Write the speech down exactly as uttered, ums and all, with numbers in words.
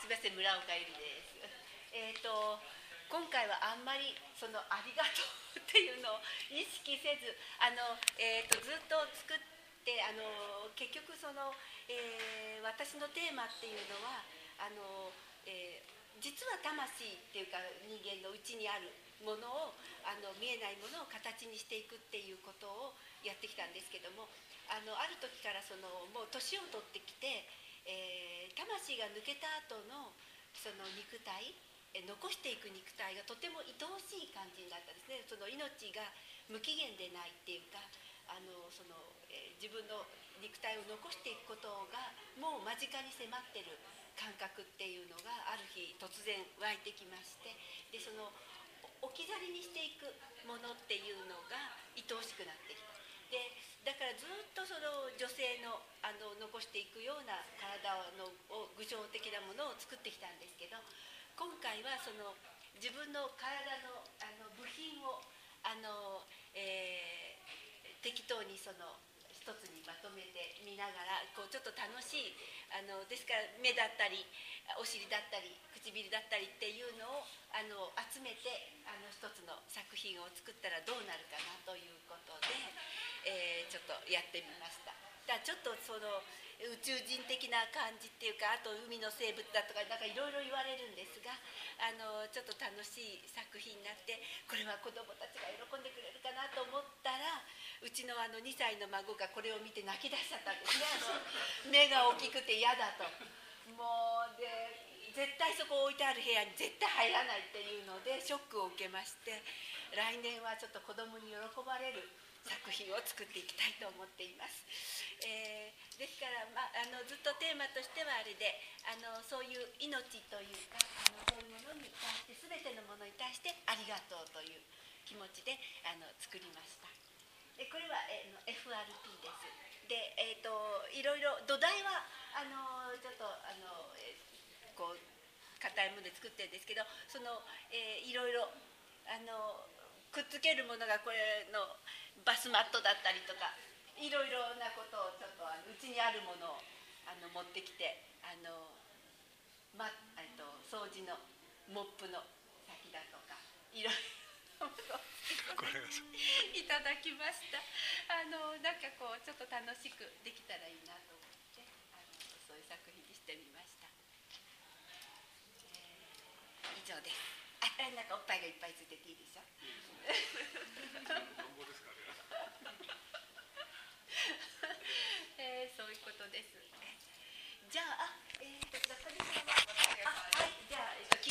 みません、村岡ゆりです。えっ、ー、と今回はあんまりそのありがとうっていうのを意識せず、あの、えー、とずっと作ってあの結局その、えー、私のテーマっていうのはあの、えー、実は魂っていうか人間の内にあるものをあの見えないものを形にしていくっていうことをやってきたんですけども、あのある時からそのもう年を取ってきて。えー、魂が抜けた後のその肉体、え残していく肉体がとても愛おしい感じになったんですね。その命が無期限でないっていうか、あのその、えー、自分の肉体を残していくことがもう間近に迫ってる感覚っていうのがある日突然湧いてきまして、でその置き去りにしていくものっていうのが愛おしくなってきた。でだからずっとその女性 の, あの残していくような体のを具象的なものを作ってきたんですけど、今回はその自分の体 の, あの部品をあの、えー、適当にその一つにまとめて見ながらこうちょっと楽しいあのですから目だったりお尻だったり唇だったりっていうのをあの集めてあの一つの作品を作ったらどうなるかなということで、えー、ちょっとやってみました。だからちょっとその宇宙人的な感じっていうか、あと海の生物だとかなんかいろいろ言われるんですが、あのちょっと楽しい作品になって、これは子どもたちが喜んでくれるかなと思ったら、うちのあのにさいの孫がこれを見て泣き出しちゃったんですね。あの目が大きくて嫌だと、もうで絶対そこ置いてある部屋に絶対入らないっていうのでショックを受けまして、来年はちょっと子どもに喜ばれる作品を作っていきたいと思っています。えー、ですから、まあ、あのずっとテーマとしてはあれで、あのそういう命というか、あのそういうものに対して、全てのものに対してありがとうという気持ちであの作りました。でこれは、えー、エフアールティー です。で、えー、といろいろ土台はあのちょっとあの、えー、こう硬いもので作ってるんですけど、その、えー、いろいろあのくっつけるものがこれのバスマットだったりとか、いろいろなことをちょっとあのうちにあるものをあの持ってきて、あの、ま、えっと、掃除のモップの先だとかいろいろいただきました。あのなんかこうちょっと楽しくできたらいいなと思ってあのそういう作品にしてみました。えー、以上です。あ、なんかおっぱいがいっぱいついてていいでしょ。えー、そういうことです。じゃあ、